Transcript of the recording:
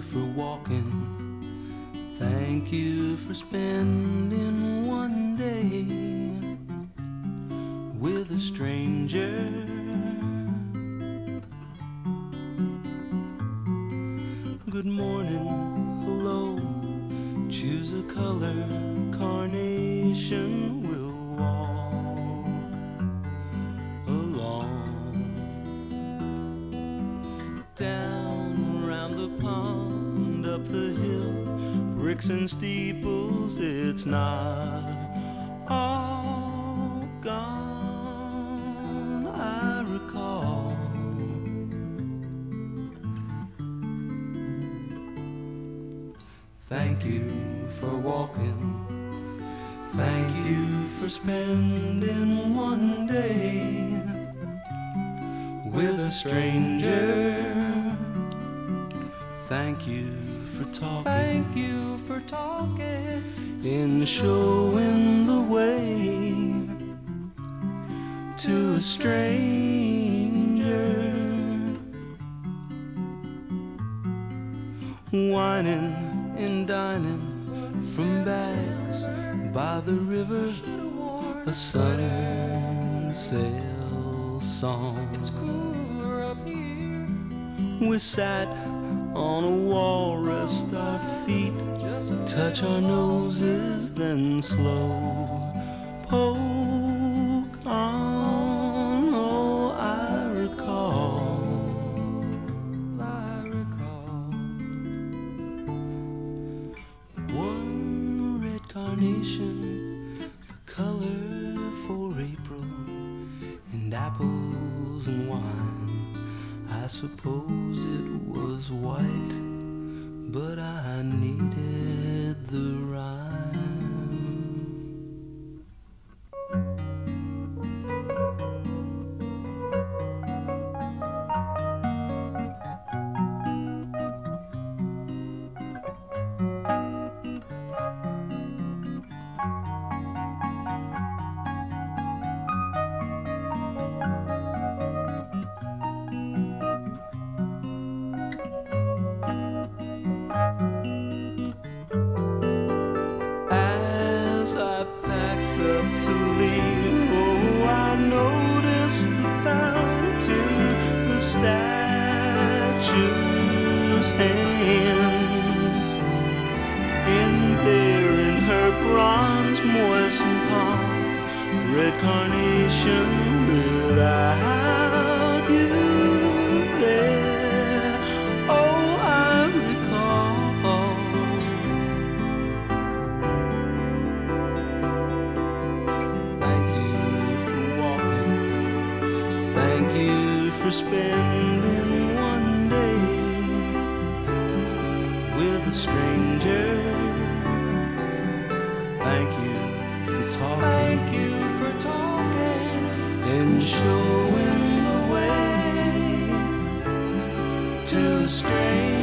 for walking. Thank you for spending one day with a stranger. Good morning, hello, choose a color, carnation will walk along. Down around the pond, up the hill, bricks and steeples, it's not all gone, I recall. Thank you for walking. Thank you for spending one day with a stranger. Thank you for talking. Thank you for talking. In showing the way to a stranger. Whining and dining from bags by the river, a sunsail song. It's cooler up here. We sat on a wall, rest our feet, touch our noses, then slow poke on. Oh, I recall. One red carnation, the color for April, and apples and wine. I suppose it was white, but I needed the rhyme. As I packed up to leave, oh, I noticed the fountain, the statue's hands. In there, in her bronze moistened palm, red carnation without you there. Oh, I recall. Thank you for walking. Thank you for spending one day with a stranger. Thank you for talking. Thank you for talking. And showing the way to a stranger.